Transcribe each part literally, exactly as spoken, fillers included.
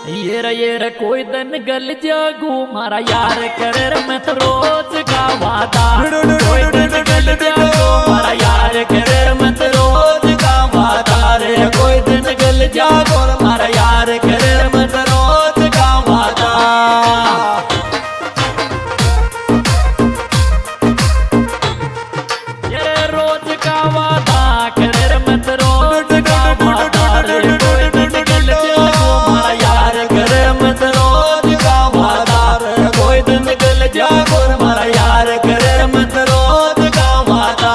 ये रे ये रे कोई दिन गल जागू मारा यार कर मैं तो रोज का वादा। कोई दिन गल जागू मारा यार कर मैं तो रोज का वादा रे। कोई दिन गल जागू मारा यार कर मैं तो रोज का वादा। ये रोज का वादा कर मैं तो रोज का वादा रे। कोई दिन गल जागू मारा यार कर मैं तो रोज का वादा रे। कोई दिन गल जागू मारा यार कर मैं तो रोज का वादा।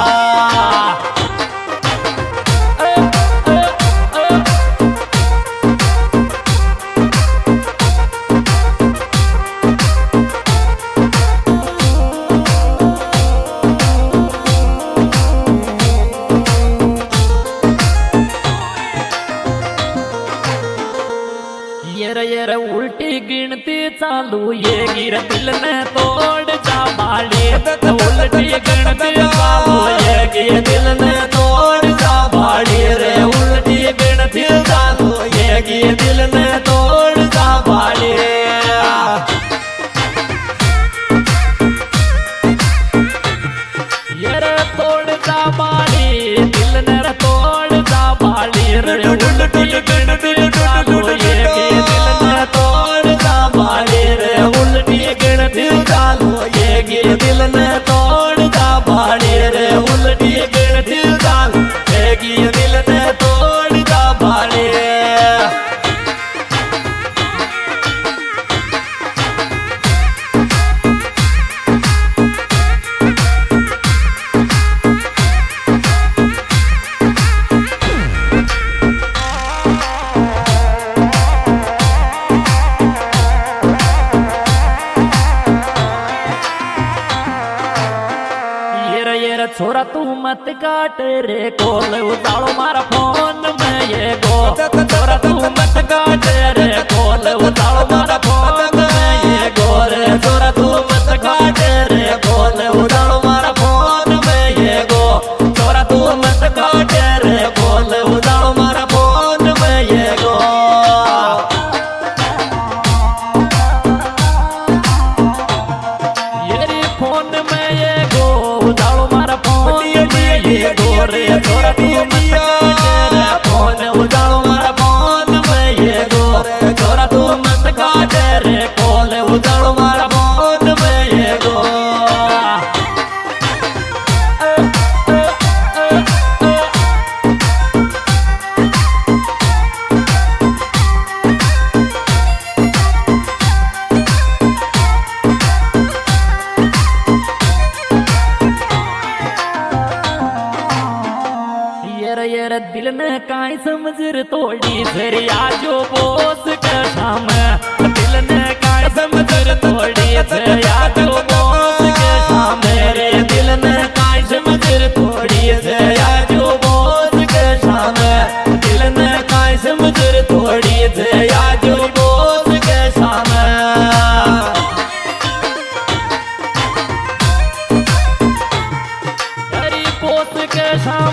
ये रे ये रे उल्टी गिनती चालू ये गिर दिल ने तोड़ जा बाली। उल्टी गिनती चालू ये गिर दिल ने तोड़ जा बाली रे। उल्टी गिनती चालू ये गिर दिल ने तोड़ जा बाली। ये रे तोड़ जा बाली दिल ने रे तोड़ जा बाली रे। उल्टी गिनती चालू ये दिल ने तोड़ जा बाड़ी रे। उल्टी गिनती चालू ये दिल ने तोड़ जा बाड़ी। छोरा तू मत काट रे कॉल उतारो मारा फोन में ये गो। छोरा तू मत काट रे कॉल उतारो मारा फोन में ये गो रे। छोरा तू मत काट रे कॉल उतारो मारा फोन में ये गो। छोरा तू मत काट रे कॉल उतारो मारा फोन में ये गो। ये फोन में ये गो उतारो मारा ये गोरे छोरा तू मत काट रे फोन उजाड़ो मारा फोन में ये गोरे। छोरा तू मत काट रे कॉल उजाड़ो मारा फोन में ये गो। ये दिल ने काई समझर तोड़ी तेरी आजो बोस के शाम। दिल ने काई समझर तोड़ी तेरी आजो बोस के शाम रे। दिल ने काई समझर तोड़ी तेरी आजो बोस के शाम। दिल ने काई समझर तोड़ी तेरी आजो बोस के शाम। तेरी बोस के शाम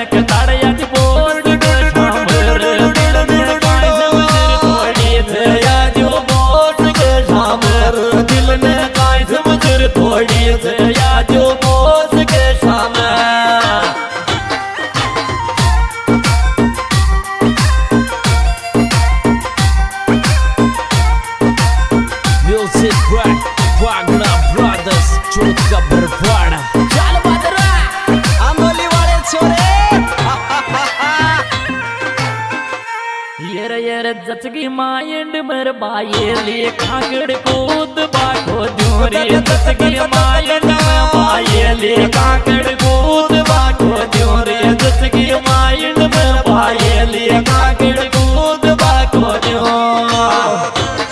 थोड़ी से या जो बोस के सामने। Music Rock Wagner Brothers चुटका बरपाड़ा चल बदरा अमली वाले छोरे। ये रे ये रे जचगी माइंड मेरे बाये लिए कांगड़ कूद बाको जोरी। जचगी माइंड में बाये लिए कांगड़ कूद बाको जोरी। जचगी माइंड में बाये लिए कांगड़ कूद बाको जोरी।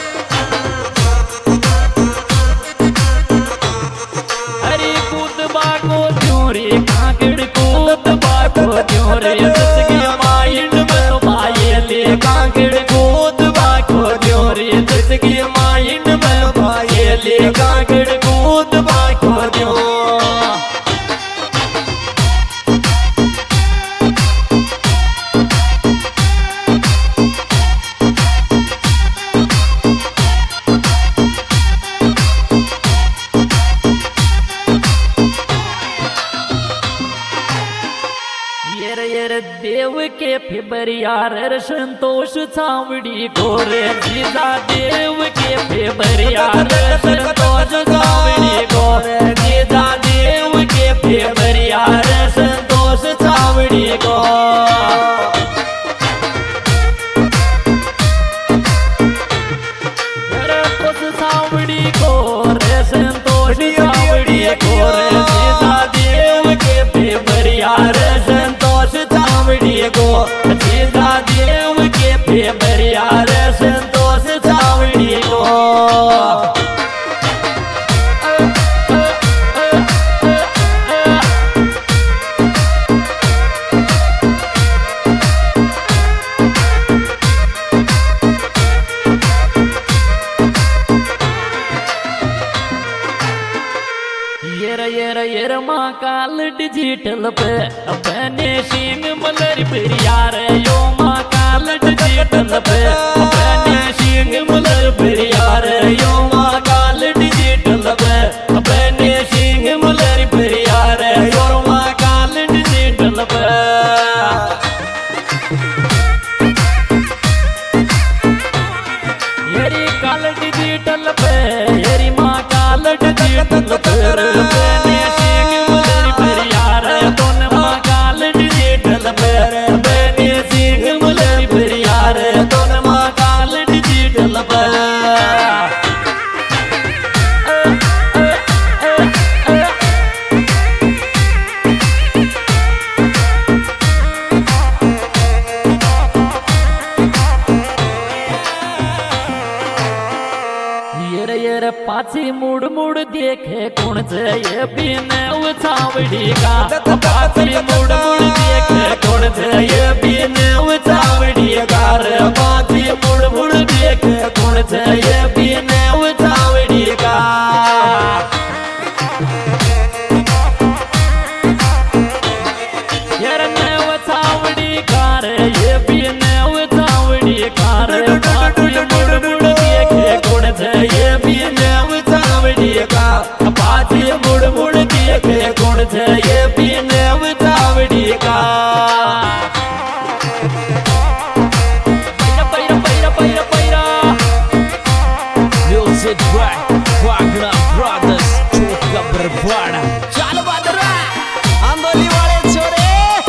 हरी कूद बाको जोरी कांगड़ कूद बाको जोरी। जचगी माइंड में बाये लिए कांगड़ कूद बाको जोरी। जचगी माइंड में बाये लिए कांगड़ कूद बाको जोरी। फेबरियार संतोष छावड़ी गोरे जीजा देव के फेबरियार संतोष छावड़ी गोरे जीजा देव के फेबरियार संतोष छावड़ी गो छावड़ी गोरे संतोष छावड़ी गोरे जीजा देव के फेबरियार संतोष छावड़ी गो जीजा देव के फेबरियार संतोष छावड़ी गो येर महाकाल डिजिटल पे अपने सिंह मलर बिरियार यो महाकाल डिजिटल पे अपने सिंह मलर बिरियार यो महाकाल डिजिटल पे अपने सिंह मलर बिरियार यो महाकाल डिजिटल पे येरी काल डिजिटल पे येरी महाकाल डिजिटल पे पाछी मुड़ मुड़ देखे कौन से ये बीने छावड़ी का पाछी मुड़ मुड़ देखे कौन से ये बीने छावड़ी का पाछी मुड़ मुड़ देखे कौन से ये बीने छावड़ी का यार ने छावड़ी का ये बीने छावड़ी का पाछी मुड़ मुड़ देखे कौन से ये बीने पाछी मुड़ मुड़ देखे कौन से ये बीने छावड़ी का पैरा पैरा पैरा पैरा Music by Wagner Brothers Chota Barbada चल बदरा आंदोली वाले छोरे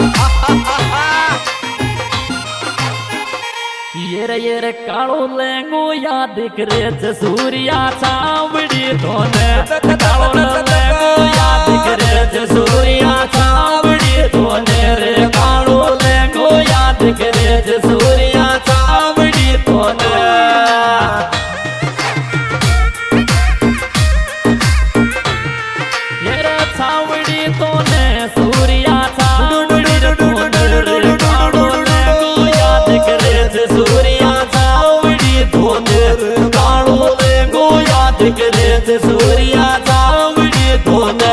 येर येर कालो लेंगो याद करे सूर्या छावड़ी तोने कालो लेंगो याद करे सूर्या छावड़ी तोने रे कालो लेंगो याद करे सूर्या छावड़ी तोने येर छावड़ी तोने सूर्या छावड़ी तोने रे कालो लेंगो याद करे सूर्या छावड़ी तोने कालो लेंगो याद करे सूर्या छावड़ी तोने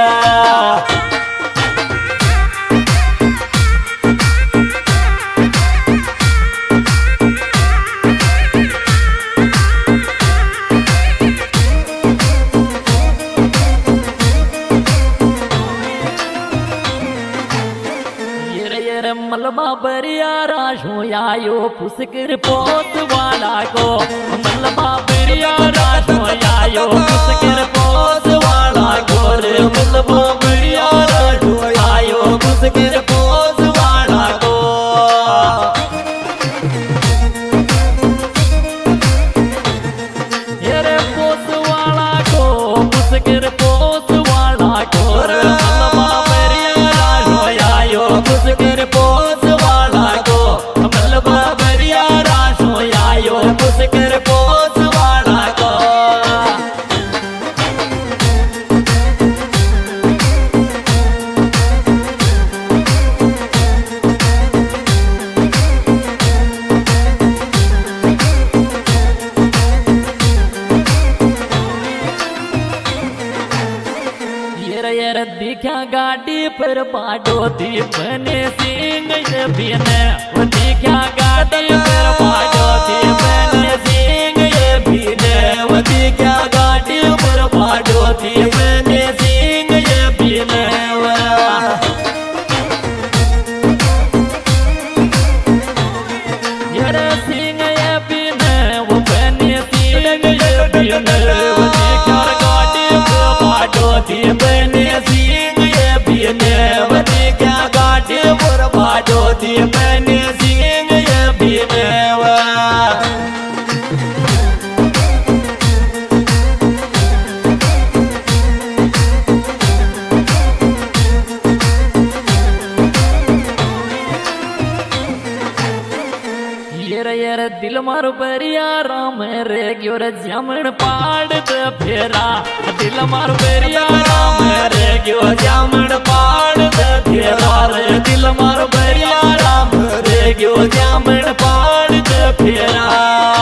मलबा बरिया राशो आयो पुसकर पोत वाला को मलबा बरिया राशो आयो पुसकर पोत वाला को रे मलबा बरिया राशो आयो पुसकर पोत वाला को ये पोत वाला को पुसकर पोत वाला को रे मलबा बरिया राशो आयो पुसकर पोत वाला को मलबा बरिया राशो आयो पुसकर पोत वाला को येर दिखा गाड़ी पर बाडोती बने सिंह ये बीने वो दिखा गाड़ी पर बाडोती बने सिंह ये बीने वो दिखा गाड़ी पर बाडोती बने सिंह ये बीने वती कर गाड़ी बाडो थी बने सिंह ये बीने वती क्या गाड़ी पर बाडो थी बने सिंह ये बीने रे दिल मारो परिया राम रे ग्यो रे जामन पाड़ दे फेरा दिल मारो परिया राम रे ग्यो जामन पाड़ दे फेरा रे दिल मारो परिया राम रे ग्यो जामन पाड़ दे फेरा।